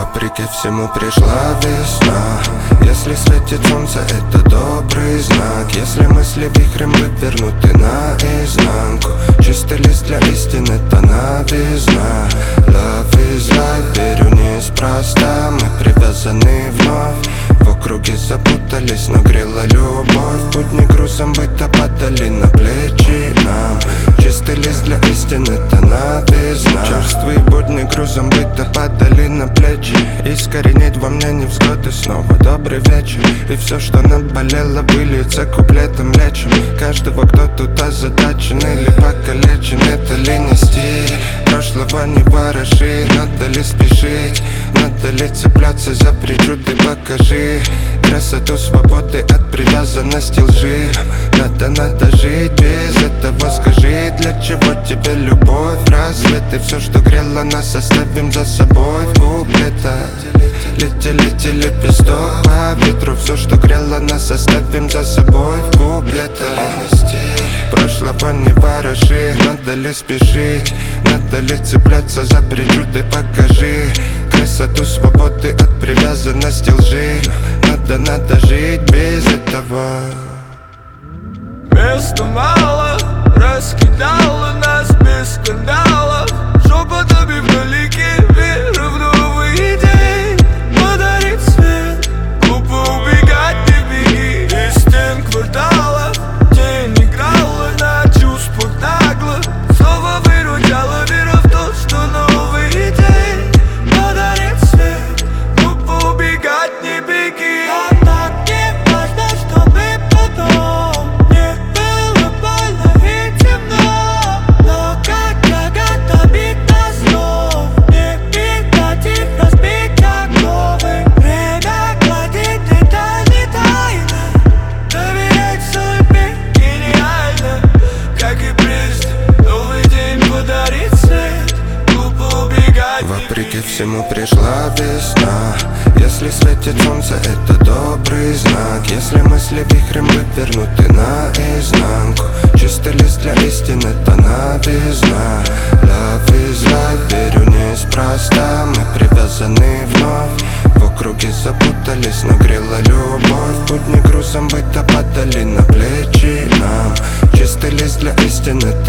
Вопреки всему пришла весна. Если светит солнце, это добрый знак. Если мысли вихрем вывернуты наизнанку, чистый лист для истин, это новизна. Love is life, верю неспроста. Мы привязаны вновь, в округе запутались, но грела любовь. Будни грузом быта падали на плечи нам. Чистый лист для истин, это новизна. Черствые будни грузом быта падали на плечи. Искоренить во мне невзгоды, снова добрый вечер. И все, что наболело, выльется куплетом лечим. Каждого, кто тут озадачен или покалечен, это ли не стиль? Прошлого не вороши, надо ли спешить? Надо ли цепляться за причуды, покажи красоту свободы от привязанности лжи. Надо жить без этого, скажи, для чего тебе любовь? Разве ты все, что грело нас, оставим за собой в куплетах? Лети лепесток по ветру, все, что грело нас, оставим за собой в куплетах. Прошлого не вороши, надо ли спешить? Надо ли цепляться за причуды, покажи красоту свободы от привязанности лжи. Надо жить без этого. Места мало, раскидала нас без скандалов. Шепотами вдалеке, вера в новый день. Подарит свет, глупо убегать, не беги. Из стен кварталов тень играла на чувствах нагло. Снова выручала вера в то, что новый день подарит свет, глупо убегать, не беги. Вопреки всему пришла весна. Если светит солнце, это добрый знак. Если мысли вихрем вывернуты наизнанку, чистый лист для истин, это новизна. Love is life, верю неспроста. Мы привязаны вновь, в округе запутались, но грела любовь. Будни грузом быта падали на плечи нам. Чистый лист для истин, это